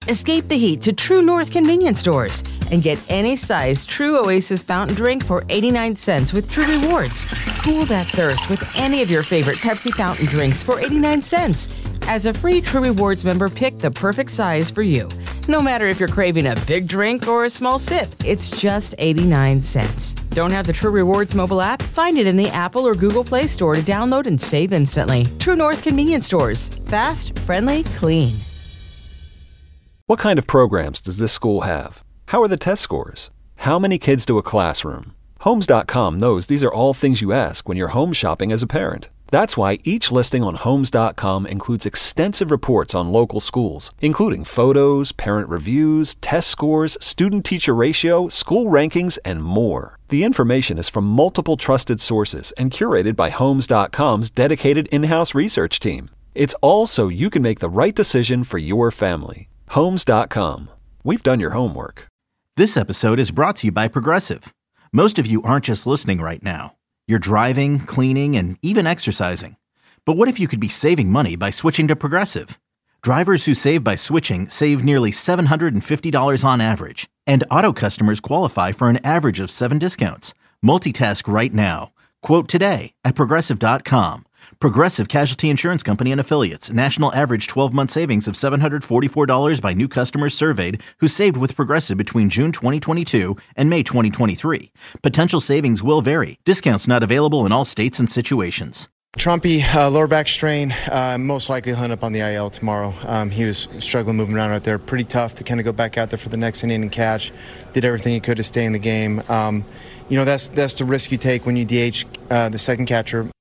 Escape the heat to True North convenience stores and get any size True Oasis fountain drink for 89 cents with True Rewards. Cool that thirst with any of your favorite Pepsi fountain drinks for 89 cents. As a free True Rewards member, pick the perfect size for you. No matter if you're craving a big drink or a small sip, it's just 89 cents. Don't have the True Rewards mobile app? Find it in the Apple or Google Play Store to download and save instantly. True North convenience stores. Fast, friendly, clean. What kind of programs does this school have? How are the test scores? How many kids do a classroom? Homes.com knows these are all things you ask when you're home shopping as a parent. That's why each listing on Homes.com includes extensive reports on local schools, including photos, parent reviews, test scores, student-teacher ratio, school rankings, and more. The information is from multiple trusted sources and curated by Homes.com's dedicated in-house research team. It's all so you can make the right decision for your family. Homes.com. We've done your homework. This episode is brought to you by Progressive. Most of you aren't just listening right now. You're driving, cleaning, and even exercising. But what if you could be saving money by switching to Progressive? Drivers who save by switching save nearly $750 on average. And auto customers qualify for an average of 7 discounts. Multitask right now. Quote today at Progressive.com. Progressive Casualty Insurance Company and Affiliates. National average 12-month savings of $744 by new customers surveyed who saved with Progressive between June 2022 and May 2023. Potential savings will vary. Discounts not available in all states and situations. Trumpy, lower back strain, most likely he'll end up on the IL tomorrow. He was struggling moving around right there. Pretty tough to kind of go back out there for the next inning and catch. Did everything he could to stay in the game. That's the risk you take when you DH the second catcher.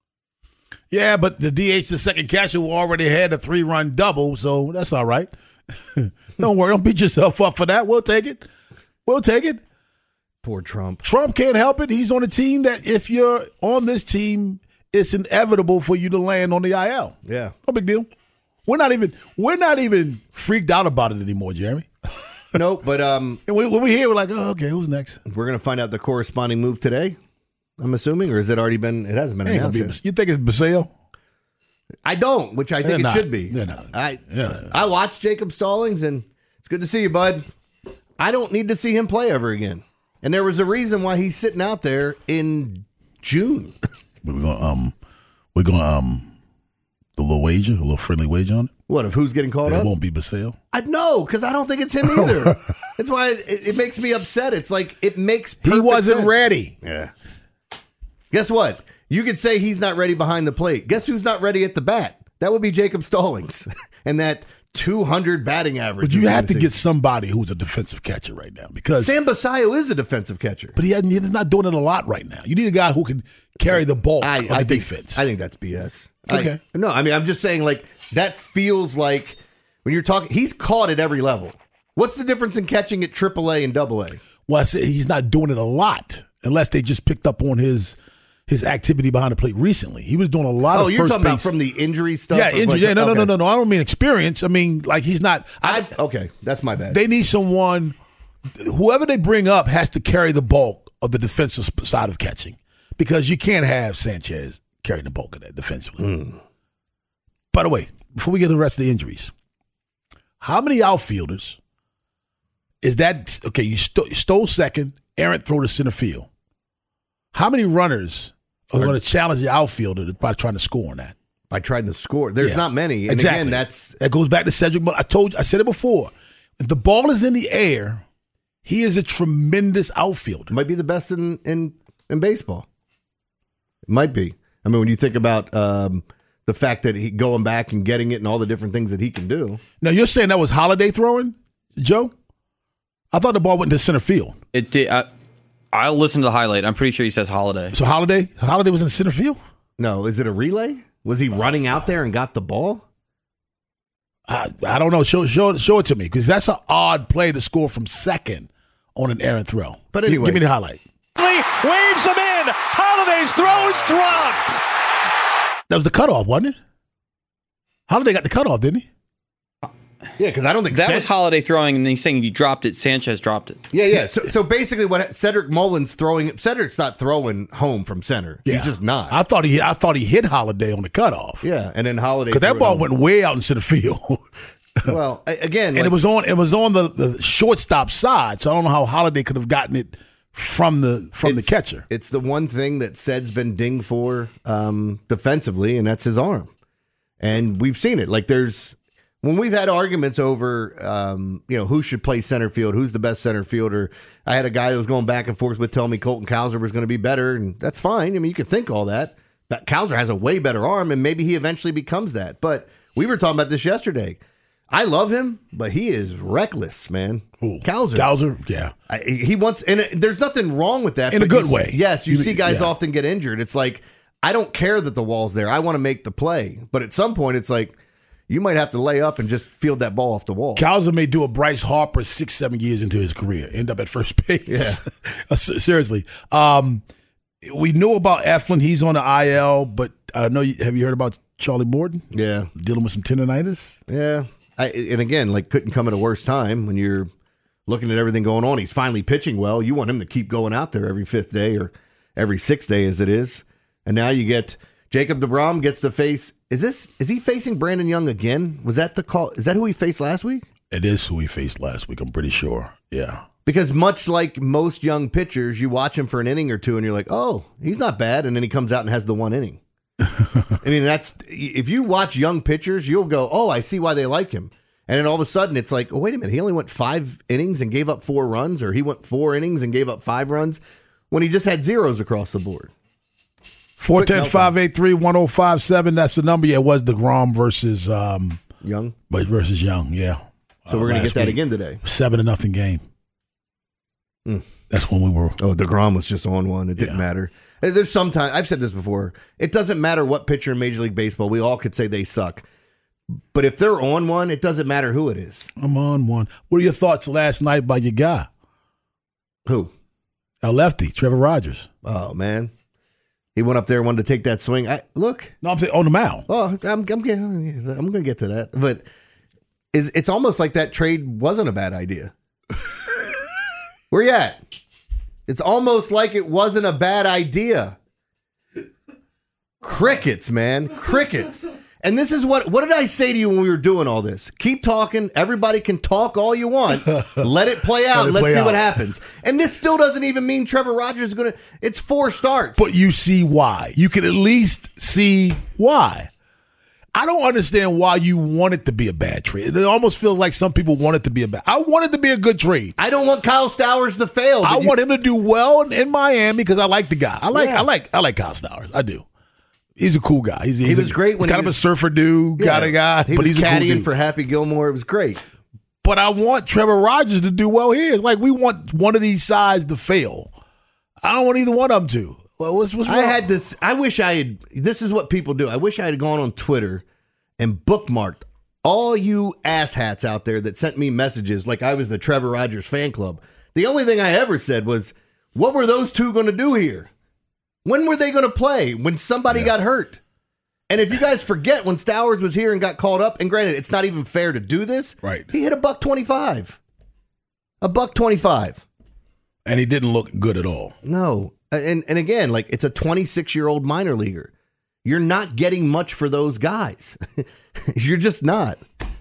Yeah, but the DH, the second catcher, who already had a 3-run double, so that's all right. Don't worry. Don't beat yourself up for that. We'll take it. We'll take it. Poor Trump. Trump can't help it. He's on a team that if you're on this team, it's inevitable for you to land on the IL. Yeah. No big deal. We're not even freaked out about it anymore, Jeremy. Nope, but when we hear, we're like, oh, okay, who's next? We're going to find out the corresponding move today, I'm assuming, or has it already been? It hasn't been announced. You think it's Basail? I don't, which I think it should be. They're not. I watched Jacob Stallings, and it's good to see you, bud. I don't need to see him play ever again. And there was a reason why he's sitting out there in June. We're gonna a little friendly wager on it. What, of who's getting called up? It won't be Basail. No, because I don't think it's him either. That's why it makes me upset. It's like it makes perfect He wasn't sense. ready. Yeah. Guess what? You could say he's not ready behind the plate. Guess who's not ready at the bat? That would be Jacob Stallings. And that 200 batting average. But you have to get somebody who's a defensive catcher right now, because Sam Basayo is a defensive catcher. But he's not doing it a lot right now. You need a guy who can carry the ball on the defense. I think that's BS. Okay. I'm just saying, like, that feels like when you're talking, he's caught at every level. What's the difference in catching at AAA and AA? Well, I said he's not doing it a lot unless they just picked up on his activity behind the plate recently. He was doing a lot of first base. Oh, you're talking about from the injury stuff? Yeah, injury. Like, No. I don't mean experience. I mean, like, he's not. Okay, that's my bad. They need someone, whoever they bring up has to carry the bulk of the defensive side of catching, because you can't have Sanchez carrying the bulk of that defensively. By the way, before we get to the rest of the injuries, how many outfielders is that? Okay, you stole second, errant throw to center field. How many runners are going to challenge the outfielder by trying to score on that? By trying to score? There's not many. And exactly. Again, that goes back to Cedric. I said it before. If the ball is in the air, he is a tremendous outfielder. Might be the best in baseball. It might be. I mean, when you think about the fact that he going back and getting it and all the different things that he can do. Now, you're saying that was Holiday throwing, Joe? I thought the ball went to center field. It did. I'll listen to the highlight. I'm pretty sure he says Holiday. So Holiday was in center field? No, is it a relay? Was he running out there and got the ball? I don't know. Show it to me, because that's an odd play to score from second on an errant throw. But anyway, give me the highlight. Waves him in. Holiday's throw is dropped. That was the cutoff, wasn't it? Holiday got the cutoff, didn't he? Yeah, because I don't think that was Holiday throwing, and he's saying he dropped it. Sanchez dropped it. Yeah. So basically, what Cedric Mullins throwing, Cedric's not throwing home from center. Yeah. He's just not. I thought he hit Holiday on the cutoff. Yeah, and then Holiday, because that ball went way out in center field. Well, again, and it was on the shortstop side, so I don't know how Holiday could have gotten it from the catcher. It's the one thing that Ced's been dinged for defensively, and that's his arm. And we've seen it. Like when we've had arguments over, who should play center field, who's the best center fielder. I had a guy that was going back and forth with telling me Colton Cowser was going to be better, and that's fine. I mean, you can think all that. But Cowser has a way better arm, and maybe he eventually becomes that. But we were talking about this yesterday. I love him, but he is reckless, man. Ooh, Cowser, yeah. He wants, and there's nothing wrong with that. In a good way. Yes, you see guys often get injured. It's like, I don't care that the wall's there. I want to make the play. But at some point, it's like, you might have to lay up and just field that ball off the wall. Cowser may do a Bryce Harper 6-7 years into his career, end up at first base. Yeah. Seriously. We knew about Eflin. He's on the IL, but I know. Have you heard about Charlie Morton? Yeah. Dealing with some tendonitis? Yeah. And again, couldn't come at a worse time when you're looking at everything going on. He's finally pitching well. You want him to keep going out there every fifth day or every sixth day as it is. And now you get Jacob deGrom gets to face. Is he facing Brandon Young again? Was that the call? Is that who he faced last week? It is who he faced last week. I'm pretty sure. Yeah. Because much like most young pitchers, you watch him for an inning or two and you're like, oh, he's not bad. And then he comes out and has the one inning. I mean, if you watch young pitchers, you'll go, oh, I see why they like him. And then all of a sudden it's like, oh, wait a minute. He only went 5 innings and gave up 4 runs, or he went 4 innings and gave up 5 runs when he just had zeros across the board. 410-583-1057. That's the number. Yeah, it was DeGrom versus Young. Versus Young, yeah. So we're going to get that again today. 7-0 game. That's when we were. Oh, DeGrom was just on one. It didn't matter. There's sometimes, I've said this before, it doesn't matter what pitcher in Major League Baseball. We all could say they suck. But if they're on one, it doesn't matter who it is. I'm on one. What are your thoughts last night by your guy? Who? Our lefty, Trevor Rogers. Oh, man. He went up there and wanted to take that swing. No, I'm saying on the mound. Oh, I'm going to get to that. But it's almost like that trade wasn't a bad idea. Where you at? It's almost like it wasn't a bad idea. Crickets, man. Crickets. And this is what did I say to you when we were doing all this? Keep talking. Everybody can talk all you want. Let it play out. Let's see what happens. And this still doesn't even mean Trevor Rogers is going to. It's 4 starts. But you see why. You can at least see why. I don't understand why you want it to be a bad trade. It almost feels like some people want it to be a bad. I want it to be a good trade. I don't want Kyle Stowers to fail. I want him to do well in Miami because I like the guy. I like Kyle Stowers. I do. He's a cool guy. He was great. He's kind of a surfer dude, kind of guy. But he's caddying a cool for Happy Gilmore. It was great. But I want Trevor Rogers to do well here. It's like we want one of these sides to fail. I don't want either one of them to. Well, what's wrong? I had this. I wish I had. This is what people do. I wish I had gone on Twitter and bookmarked all you asshats out there that sent me messages like I was the Trevor Rogers fan club. The only thing I ever said was, what were those two going to do here? When were they going to play? When somebody got hurt? And if you guys forget when Stowers was here and got called up, and granted, it's not even fair to do this. Right. He hit $125. $125. And he didn't look good at all. No. And again, like, it's a 26-year-old minor leaguer. You're not getting much for those guys. You're just not.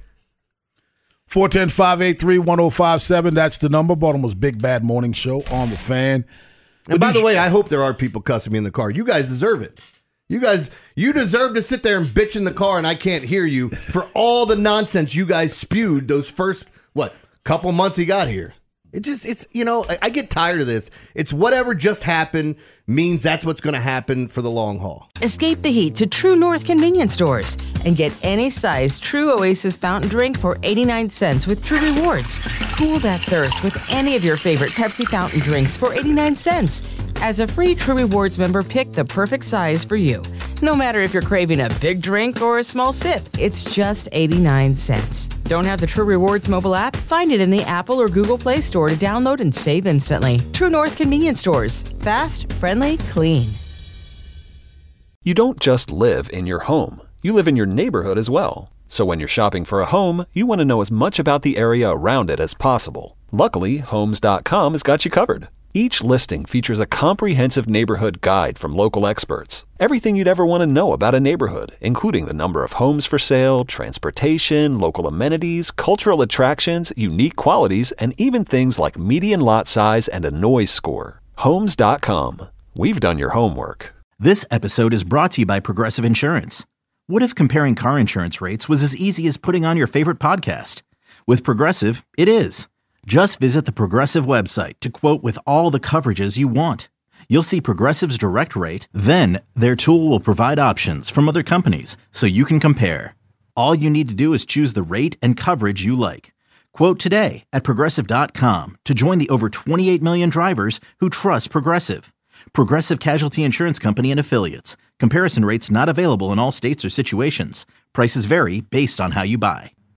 410-583-1057. That's the number. Baltimore's Big Bad Morning Show on the Fan. And by the way, I hope there are people cussing me in the car. You guys deserve it. You deserve to sit there and bitch in the car and I can't hear you for all the nonsense you guys spewed those first, couple months he got here. It's I get tired of this. It's whatever just happened means that's what's going to happen for the long haul. Escape the heat to True North convenience stores and get any size True Oasis fountain drink for 89 cents with True Rewards. Cool that thirst with any of your favorite Pepsi fountain drinks for 89 cents. As a free True Rewards member, pick the perfect size for you. No matter if you're craving a big drink or a small sip, it's just 89 cents. Don't have the True Rewards mobile app? Find it in the Apple or Google Play Store to download and save instantly. True North convenience stores. Fast, friendly, clean. You don't just live in your home. You live in your neighborhood as well. So when you're shopping for a home, you want to know as much about the area around it as possible. Luckily, Homes.com has got you covered. Each listing features a comprehensive neighborhood guide from local experts. Everything you'd ever want to know about a neighborhood, including the number of homes for sale, transportation, local amenities, cultural attractions, unique qualities, and even things like median lot size and a noise score. Homes.com. We've done your homework. This episode is brought to you by Progressive Insurance. What if comparing car insurance rates was as easy as putting on your favorite podcast? With Progressive, it is. Just visit the Progressive website to quote with all the coverages you want. You'll see Progressive's direct rate, then their tool will provide options from other companies so you can compare. All you need to do is choose the rate and coverage you like. Quote today at Progressive.com to join the over 28 million drivers who trust Progressive. Progressive Casualty Insurance Company and Affiliates. Comparison rates not available in all states or situations. Prices vary based on how you buy.